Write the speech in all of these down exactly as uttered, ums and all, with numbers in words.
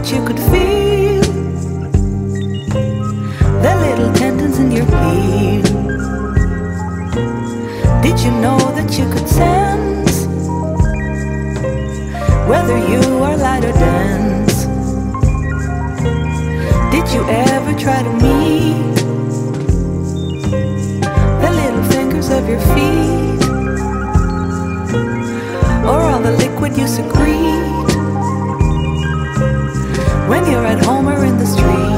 that you could feel the little tendons in your heel? Did you know that you could sense whether you are light or dense? Did you ever try to meet the little fingers of your feet, or all the liquid you secrete when you're at home or in the street?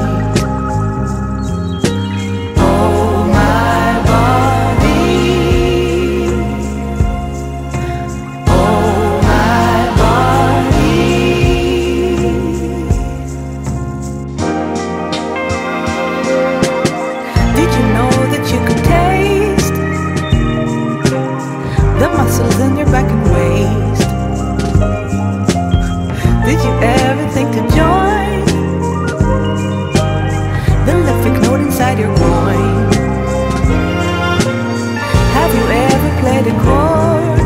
In your back and waist, did you ever think to join the lymphic node inside your groin? Have you ever played a chord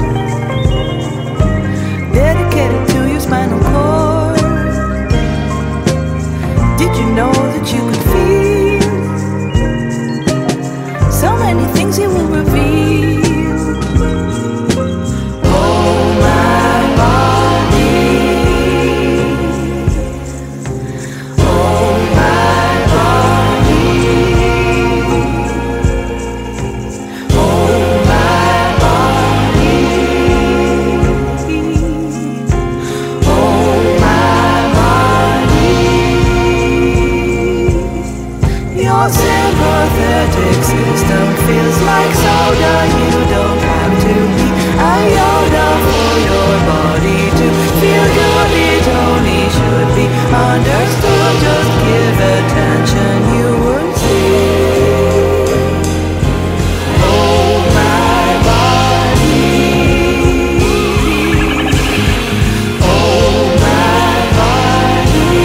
dedicated to your spinal cord? Did you know that you could feel so many things you will reveal? Sympathetic system feels like soda. You don't have to be a Yoda for your body to feel good. It only should be understood. Just give attention, you will see. Oh, my body. Oh, my body.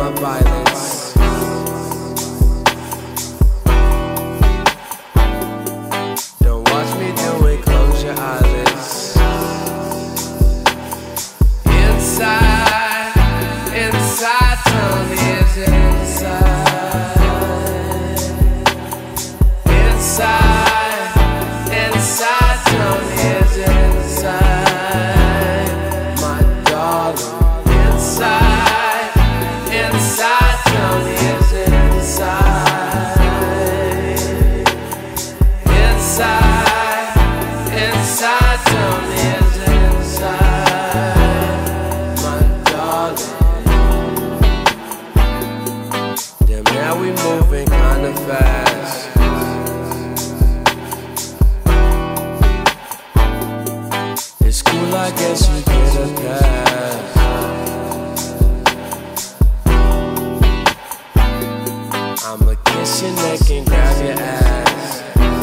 my violence. Don't watch me do it, close your eyelids. Inside, inside, tell me is it inside? Inside, inside, tell me is it inside? My darling, inside, inside, tell me is it inside? Inside, inside, tell me is it inside? My darling. Damn, now we moving kinda fast. It's cool, I guess you get a pass. I'ma kiss your neck and grab your ass.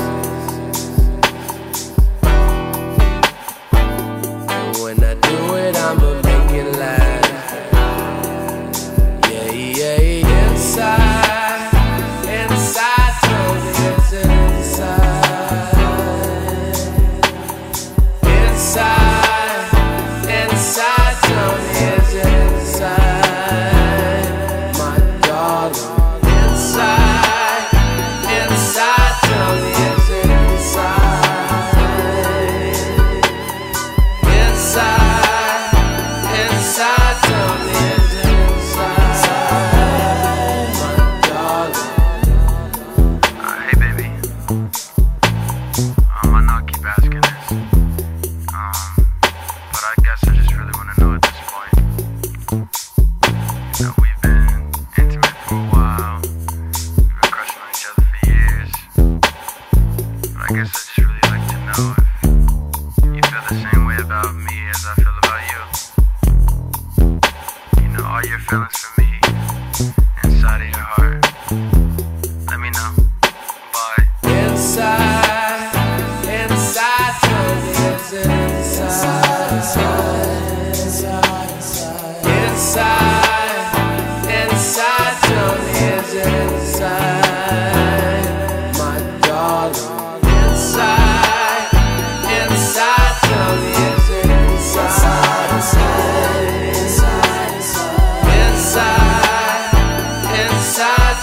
And when I do it, I'ma make it laugh. Yeah, yeah, yeah. Inside, inside, tell me it's inside. Inside, inside, tell me it's inside. My darling. Inside, inside, tell me it's inside. Inside, inside, tell me it's inside. My darling. Uh, hey baby, um, I know I keep asking this, um, but I guess I just really want to know at this point. You know, we've been intimate for a while, we've been crushing on each other for years, but I guess I just really like to know if you feel the same way about me as I feel about you. You know, all your feelings for me inside of your heart. Let me know. Bye. Inside, inside, tell me it's inside. Inside, inside, tell me it's inside. My darling. Inside, inside, tell me it's inside. Inside, inside,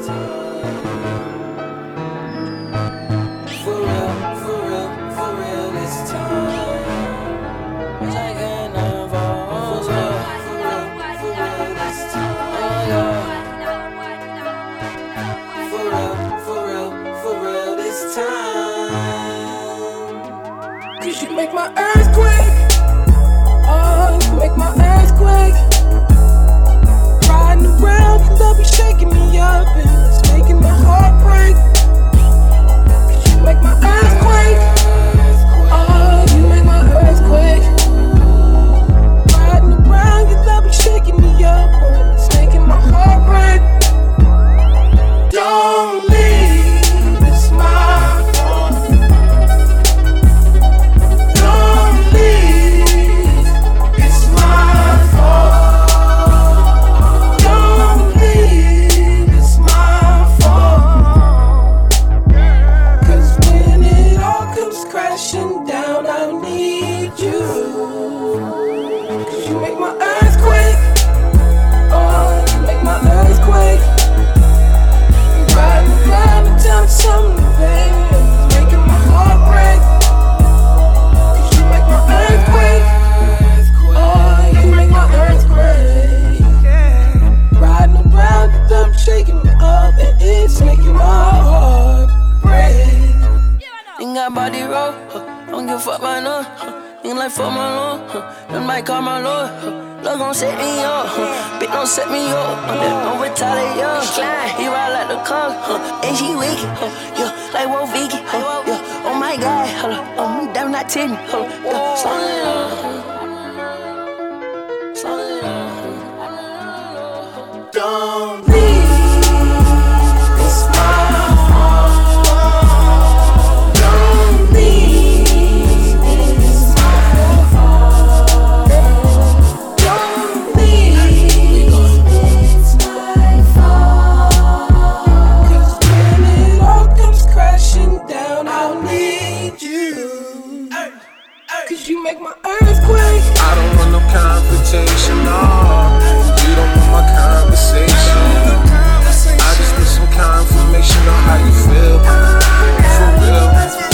For real, for real, for real this time. Like an ever, for real, for real, for real this time. Oh yeah. For real, for real, for real this time. Cause you make my earthquake. Oh, you make my earthquake. Riding around, your love be shaking me up, and it's making my heart break. Cause you make my earthquake. Oh, you make my earthquake. Riding around, your love be shaking me up, and it's making my heart break. Don't leave, it's my fault. Don't leave, it's my fault. Don't leave, it's my fault. Cause when it all comes crashing down, I need you. Cause you make my earthquake. Oh, you make my earthquake. Riding around and down something, baby, it's making my heart break. Cause you make my earthquake. Oh, you make my earthquake. Riding around and down, shaking me up, and it's making my heart break. Ain't got body roll, huh. Don't give a fuck by none, huh. Ain't like fuck my lord, huh. Them might call my lord, huh. Love gon' set me up, huh. Bitch don't set me up, huh. Don't retaliate, yo. He ride like the car, huh. And she wicked, huh. Yeah, like Wolf Vicky, huh. Yeah, oh my God, hold up. Oh, me damn not ten, hold up. Yeah, slow it down, huh. Slow it down, huh. Don't leave, it's my fault. Don't leave, it's my fault. Don't leave, it's my fault. Cause when it all comes crashing down, I'll need you. Cause you make my earthquake. I don't want no confrontation, no. You don't want my conversation. I just need some confirmation on how you feel. For real.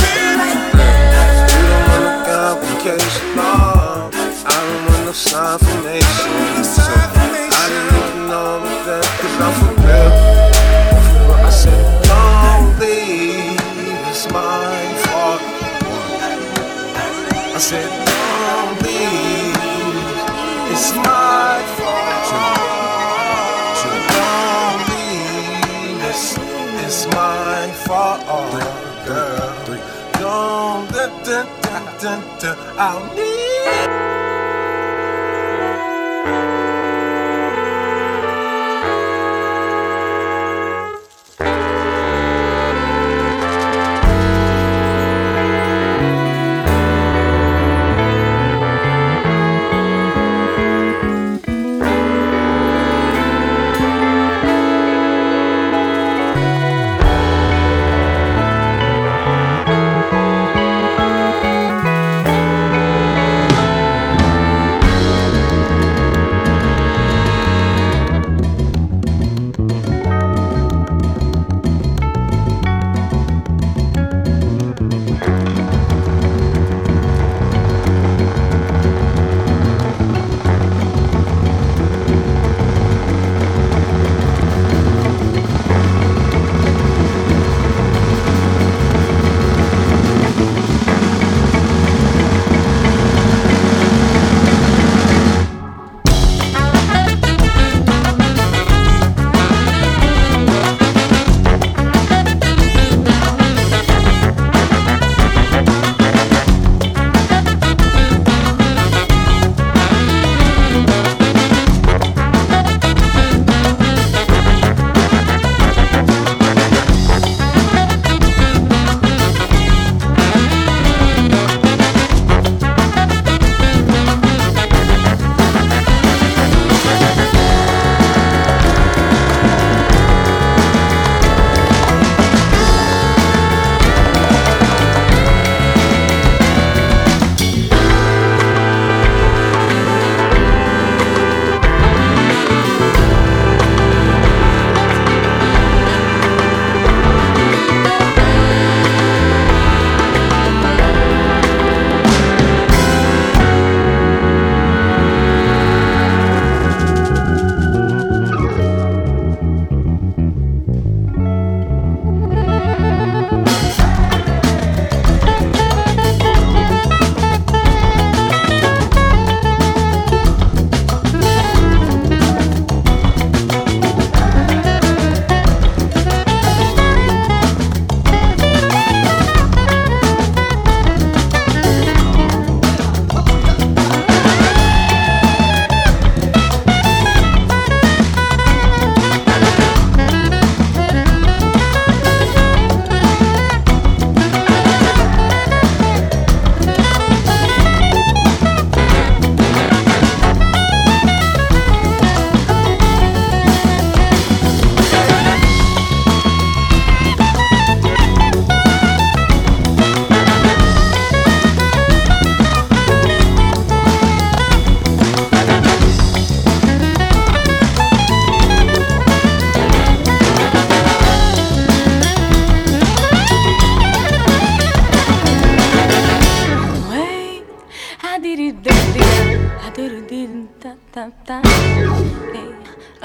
You don't want no complication, no. I don't want no confirmation. So I didn't even know that, cause I'm for real. I said, don't leave, it's my fault. I said, don't leave, it's my fault. Don't leave, it's, it's my fault, girl. Don't, da, da, da, da, da, I'll need.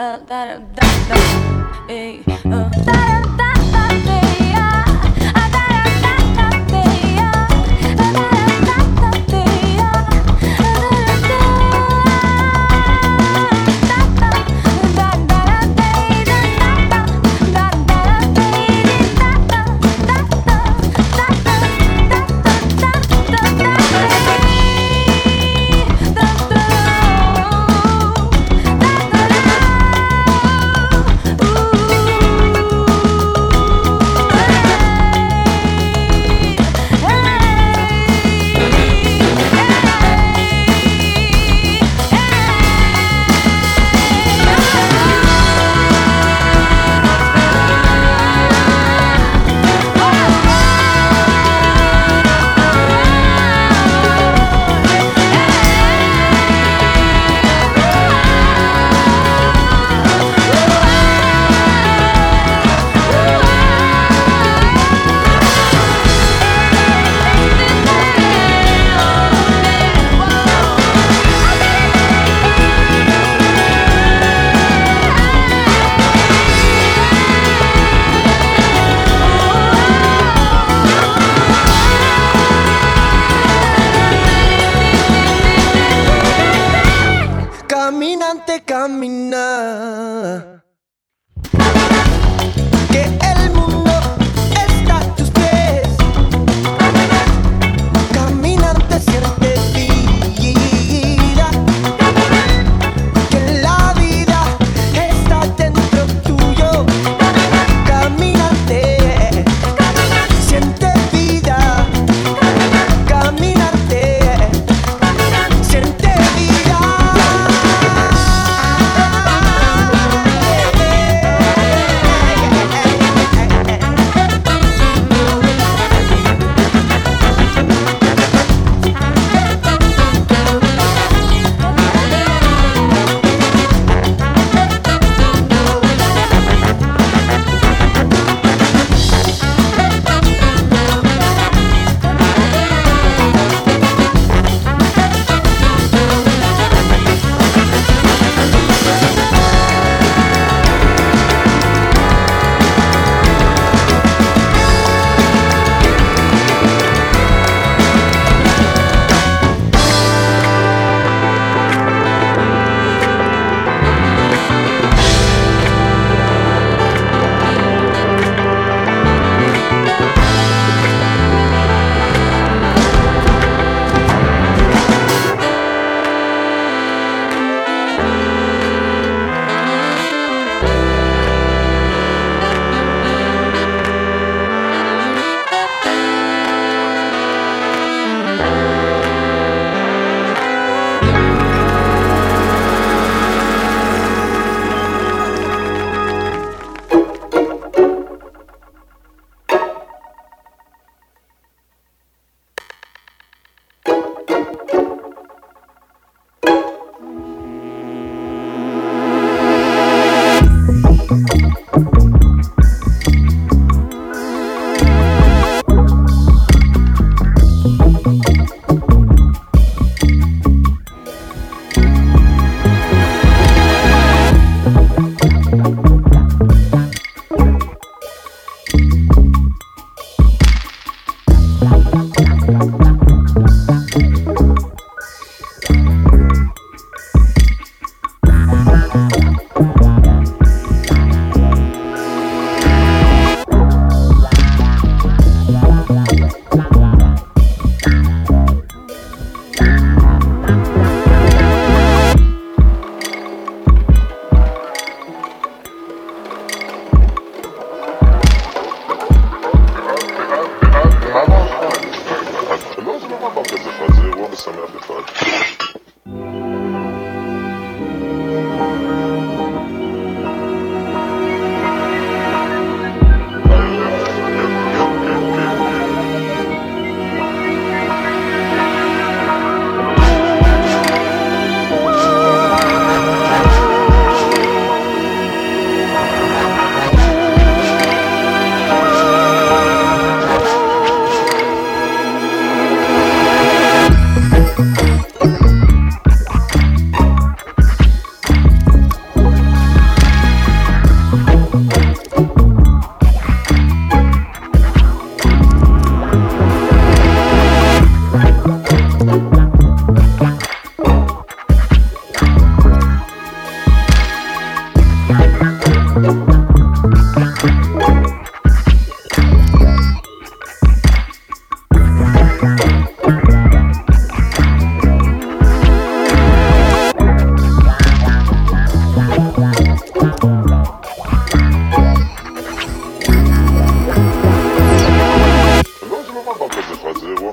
uh, da da da da, eh, uh, da da da da da, yeah, uh, da da da da da, yeah, uh, da da da da da, yeah, uh, da Ooh.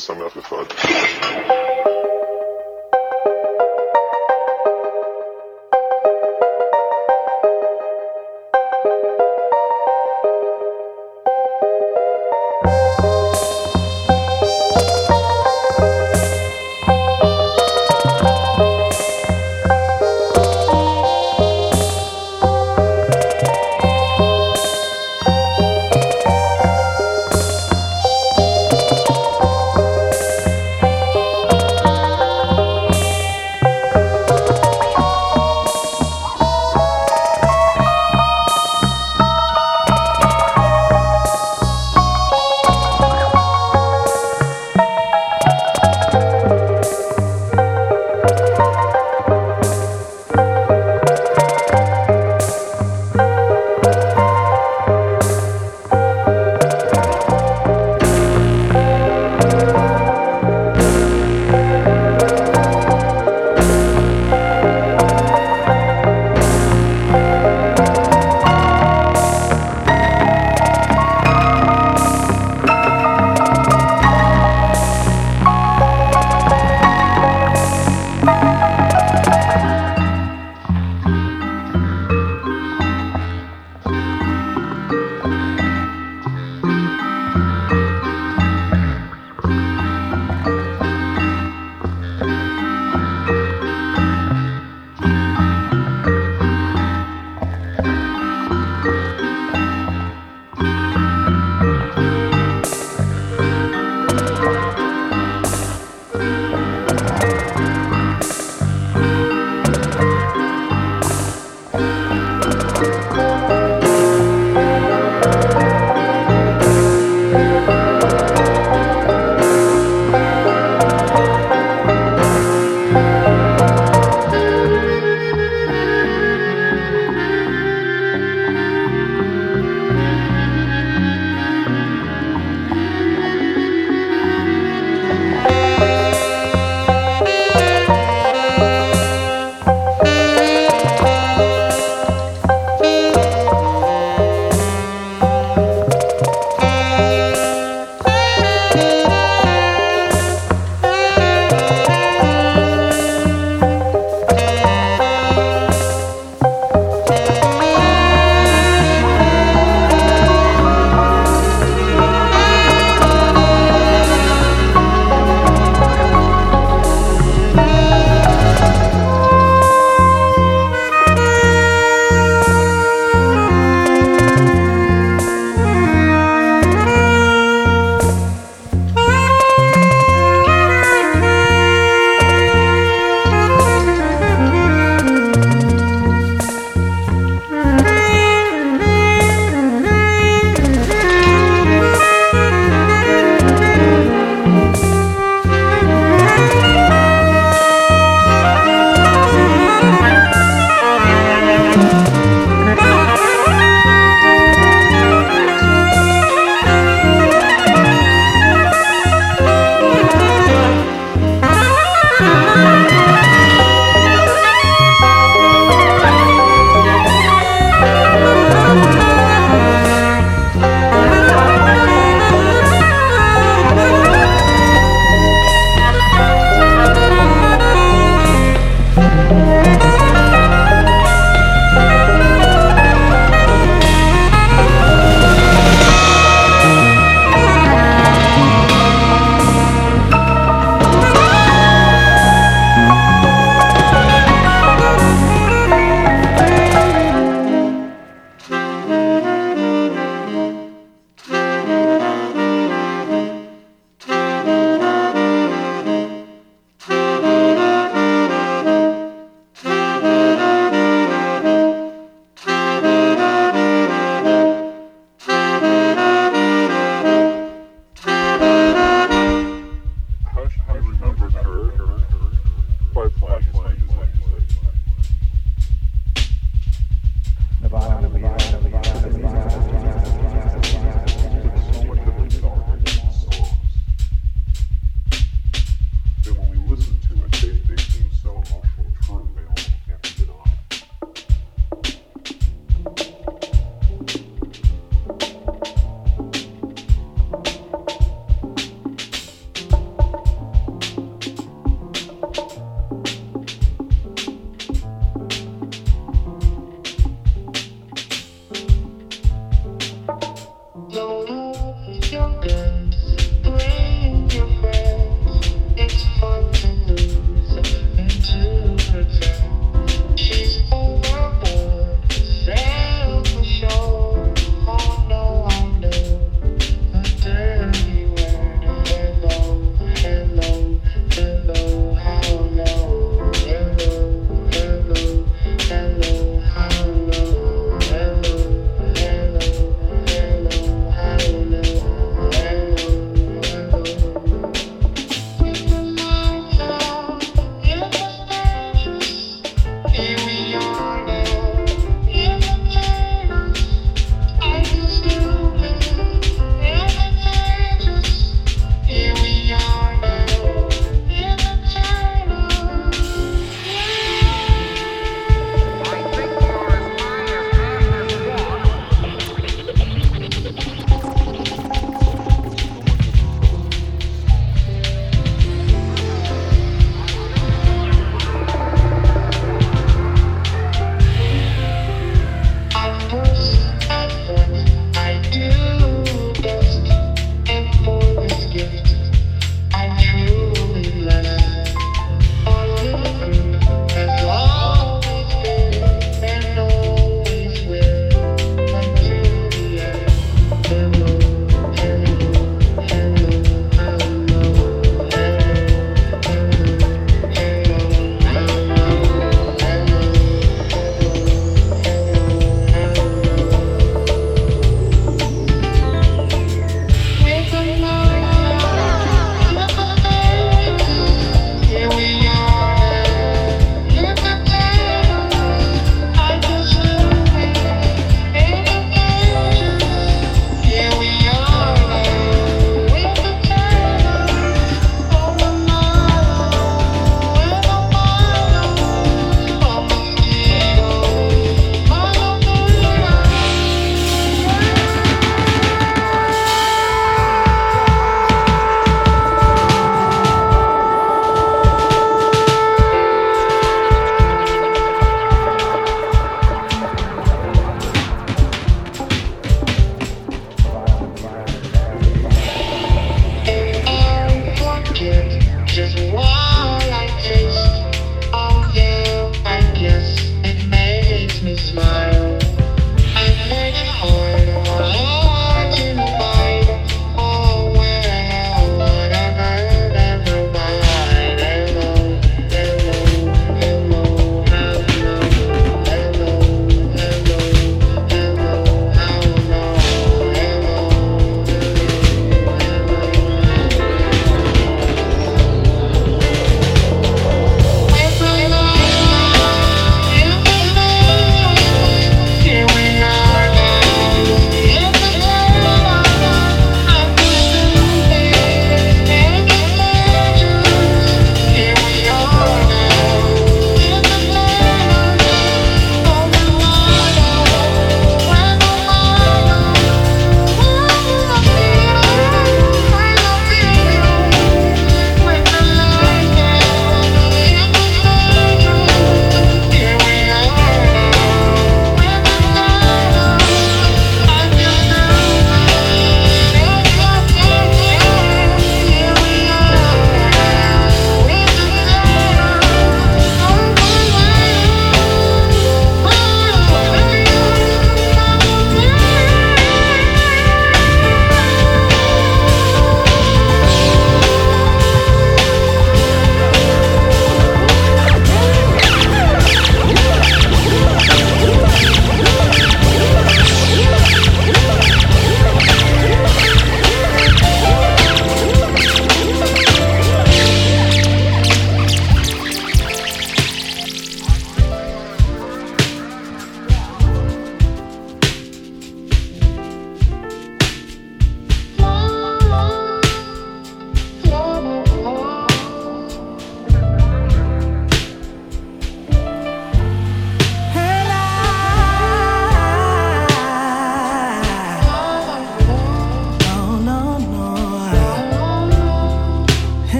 ושמח אחד.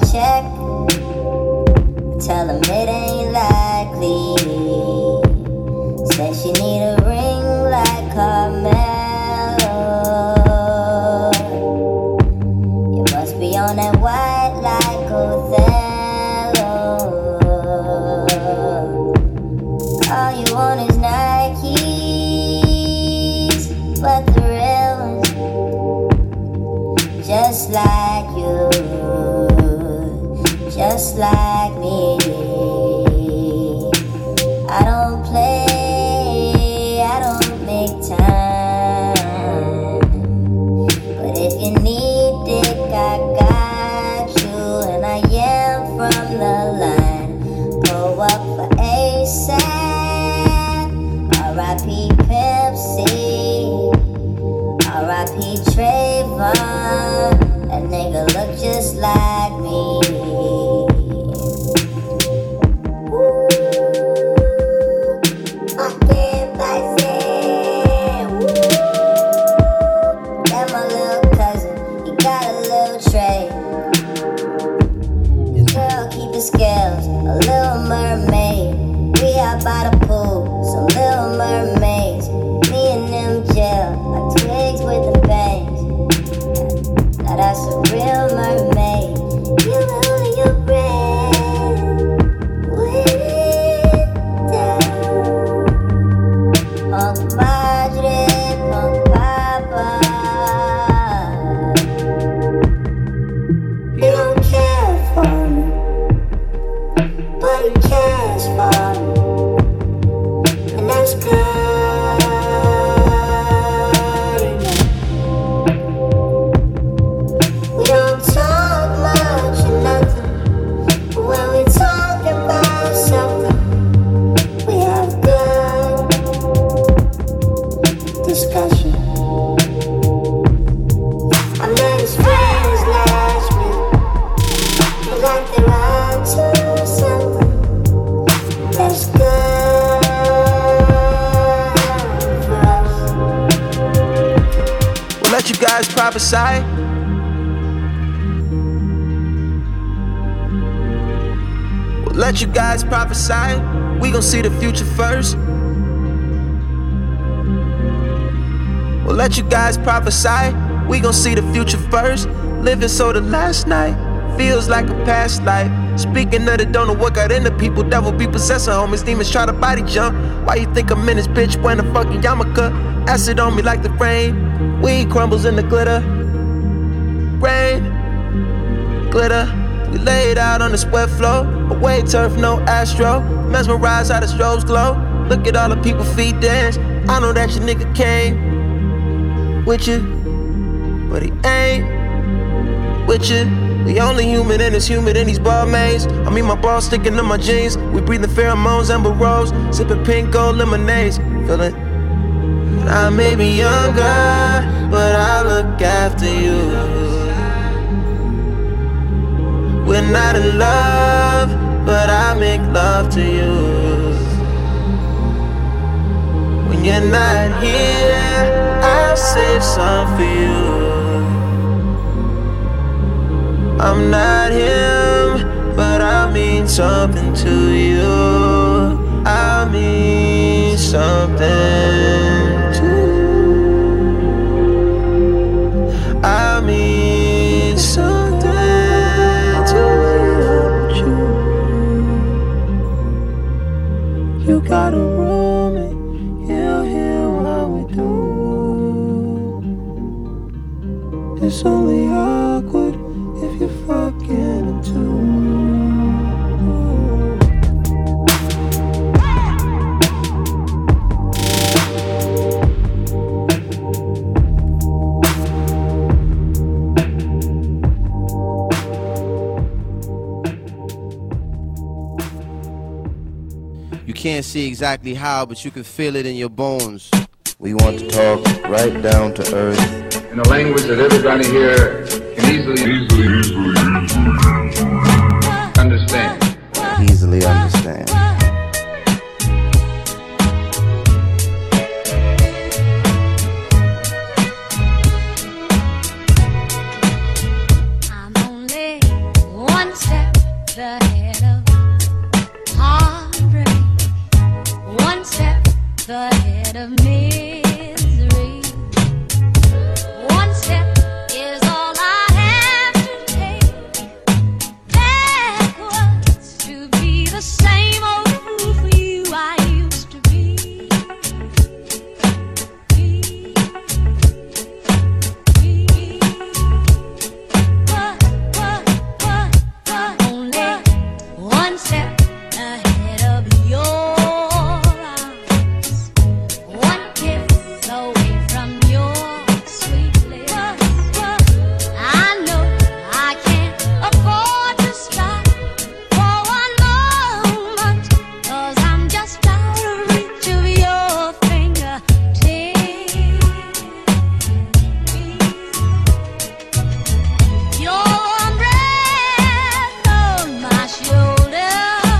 check. Tell him it ain't likely. Said she need a ring like Carmelo. You must be on that white like Othello. All you want is Nikes, but the real ones, just like you, just like me. I don't play, I don't make time. But if you need dick, I got you. And I am from the line. Go up for ASAP. R I P Pimp C, R I P Trayvon. That nigga look just like me. Scales, a little mermaid. We out by the pool, some little mermaids. Me and them gel, like twigs with the bangs. Now that's a real mermaid. You know your brain with it down. Punk Madre, Punk Papa. You don't care for me, but he cares for me, and that's good enough. We don't talk much or nothing, but when we talk about something, we have good discussion. I met his friends last week, they like they're on to something that's good for us. We'll let you guys prophesy. We'll let you guys prophesy. We gon' see the future first. We'll let you guys prophesy. We gon' see the future first. Living so the last night feels like a past life. Speaking of the don't know what got into people. Devil be possessing homies. Demons try to body jump. Why you think I'm in this bitch wearing a fucking yarmulke? Acid on me like the rain. Weed crumbles in the glitter. Rain, glitter. We laid out on the sweat floor. Away turf, no astro. Mesmerized how the strobes glow. Look at all the people feet dance. I know that your nigga came with you, but he ain't with you. We only human and it's humid in these barmaids. I mean my balls sticking to my jeans. We breathing pheromones, amber rose. Sipping pink gold lemonades. Feeling I may be younger, but I look after you. We're not in love, but I make love to you. When you're not here, I'll save some for you. I'm not him, but I mean something to you. I mean something to you. I mean something to you. You gotta roll me, you'll hear what we do. It's only awkward if you're fucking into. You can't see exactly how, but you can feel it in your bones. We want to talk right down to earth. In a language that everybody here can easily, easily, easily, understand. Easily understand. I'm only one ahead of misery. One step is all I have to take. Backwards to be the same old fool for you I used to be. Be, be. What, what, what, what? Only one step ahead of your eyes. One kiss away from your sweet lips. I know I can't afford to stop for one moment, 'cause I'm just out of reach of your fingertips. Your warm breath on my shoulder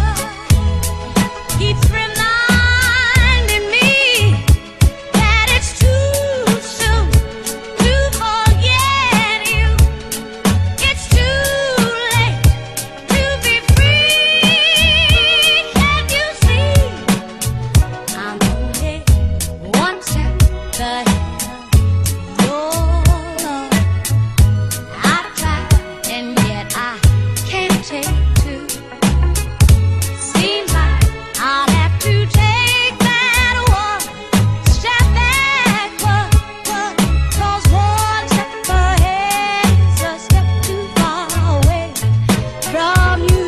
keeps reminding me that it's too soon to forget you. It's too late to be free. Can't you see? I'm only one step ahead of your love. I've tried and yet I can't take two. Seems like I'll have to take that one step backward, 'cause one step ahead is a step too far away from you.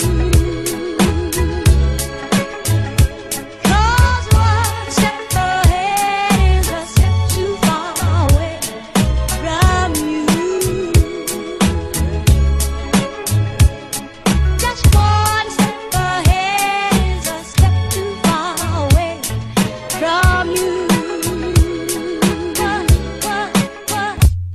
'Cause one step ahead is a step too far away from you. Just one step ahead is a step too far away from you. What, what, what?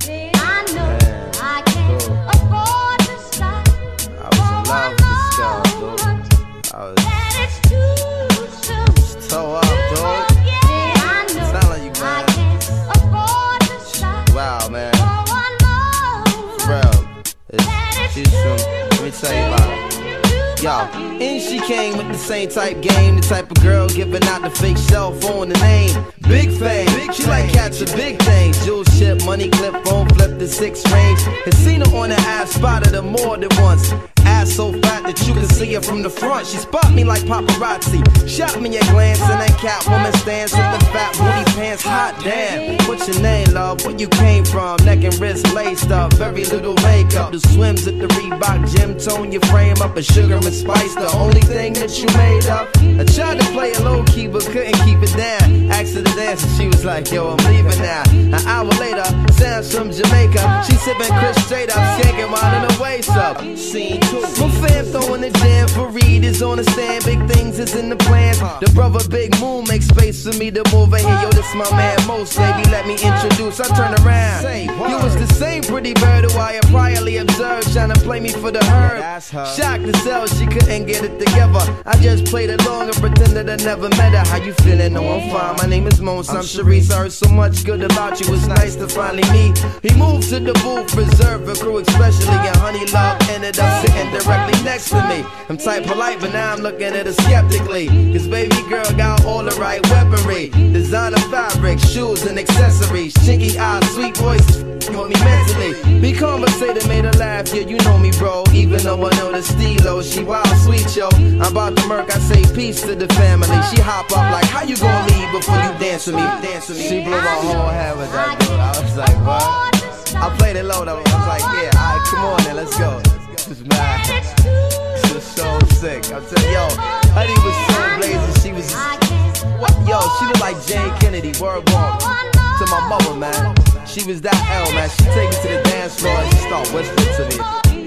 I know I can't afford to stop I was in love with this girl, moment, dude. I was that it's too soon so up, to dog. forget. I know Sound like you, I man. can't afford to stop Wow, man. for one moment, Bro, it's, that it's she's from, too let me tell you about her. Yo, and she came with the same type game, the type of girl giving out the fake cell phone, the name Big Fame. She like cats with big things, jewel ship, money clip, phone flip, the six range. Had seen her on the ass, spotted her more than once. Ass so fat that you can see her from the front. She spot me like paparazzi, shot me a glance, and that Catwoman stands with the fat booty pants. Hot damn, what's your name, love? Where you came from? Neck and wrist laced up, very little makeup. The swims at the Reebok gym, tone your frame up, and sugar and spice, the only thing that you made up. I tried to play it low key, but couldn't keep it down. Asked her to dance, and she was like, yo, I'm leaving now. An hour later, sounds from Jamaica. She sipping Chris straight up, skanking while in her waist up. Scene two. My fam throwing the jam for Reed is on the stand. Big things is in the plans. The brother Big Moon makes space for me to move in here. Yo, this my man Most, baby, let me introduce. I turn around. You was the same pretty bird who I had priorly observed, trying to play me for the herb. Shocked to sell, she couldn't get it together. I just played along and pretended I never met her. How you feeling? No, I'm fine. My name is Mons. I'm Sharice. I heard so much good about you. It's nice to finally meet. He moved to the booth, reserved for crew especially, and Honey Love ended up sitting directly next to me. I'm type polite, but now I'm looking at her skeptically. Cause baby girl got all the right weaponry. Designer fabric, shoes and accessories. Chinky eyes, sweet voice, with me mentally. Be conversated, made her laugh, yeah, you know me, bro. Even though I know the stilo, she wild sweet, yo. I'm about to murk, I say peace to the family. She hop up like, how you gonna leave before you dance with me? Dance with me. She blew my whole head with that dude. I was like, what? I played it low though. I was like, yeah, alright, come on then, let's go. This was mad. This was so sick. I'm telling yo, Honey was so blazing. She was just, what? Yo, she looked like Jane Kennedy. Word walk to my mother, man. She was that L, man. She take me to the dance floor and she start whispering to me.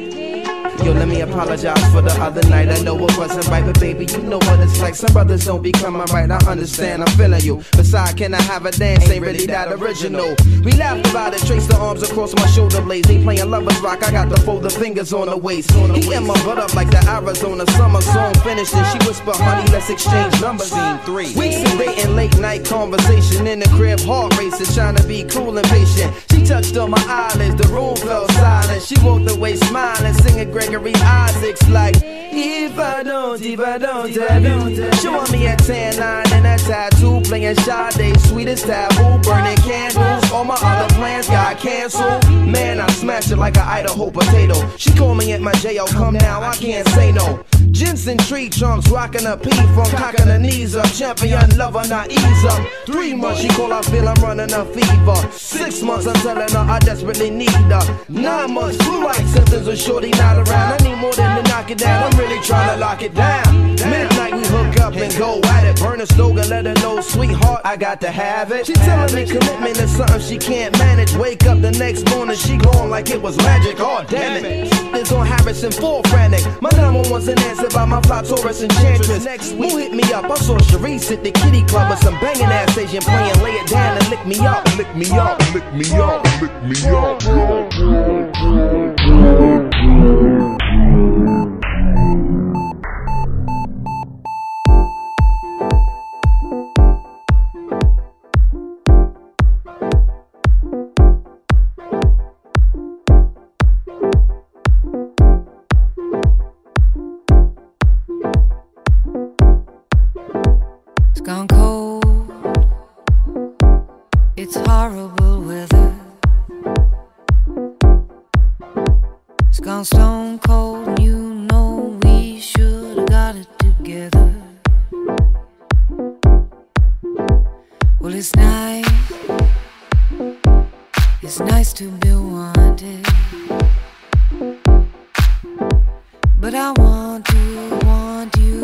Yo, let me apologize for the other night. I know it wasn't right, but baby, you know what it's like. Some brothers don't be coming right. I understand, I'm feeling you. Besides, can I have a dance? Ain't really that original. We laughed about it, traced the arms across my shoulder blades. They playing lovers rock, I got the folded fingers on the waist. He in my butt up like the Arizona summer song finished, and she whispered, honey, let's exchange numbers. Scene three. Weeks and dating, late night conversation in the crib, heart racing, trying to be cool and patient. She touched on my eyelids, the room fell silent. She walked away smiling, singing Gregory Isaacs like, if I don't, if I don't, I don't. Showing me a tan line and that tattoo, playing Sade, sweet as taboo, burning candles. All my other plans got canceled. Man, I smashed it like an Idaho potato. She called me at my J O, come now, I can't say no. Jensen tree trunks, rocking a P-funk, cocking her knees up, champion lover, not ease up. Three months she call, I feel I'm running a fever. Six months I'm telling her I desperately need her. Nine months, flu-like symptoms with shorty not around. I need more than to knock it down, I'm really trying to lock it down. Midnight we hook up and go at it. Burn a slogan, let her know, sweetheart, I got to have it. She telling me commitment is something she can't manage. Wake up the next morning, she glowing like it was magic. Oh damn it, it's on Harrison, full frantic. My number one's an answer by my fly Taurus enchantress. Next week, who hit me up? I saw Sharice at the kitty club with some banging ass Asian playing. Lay it down and lick me up, lick me up, lick me up, lick me up. It's gone cold, it's horrible weather. It's gone stone cold, and you know we should've got it together. Well, it's nice, it's nice to be wanted, but I want to want you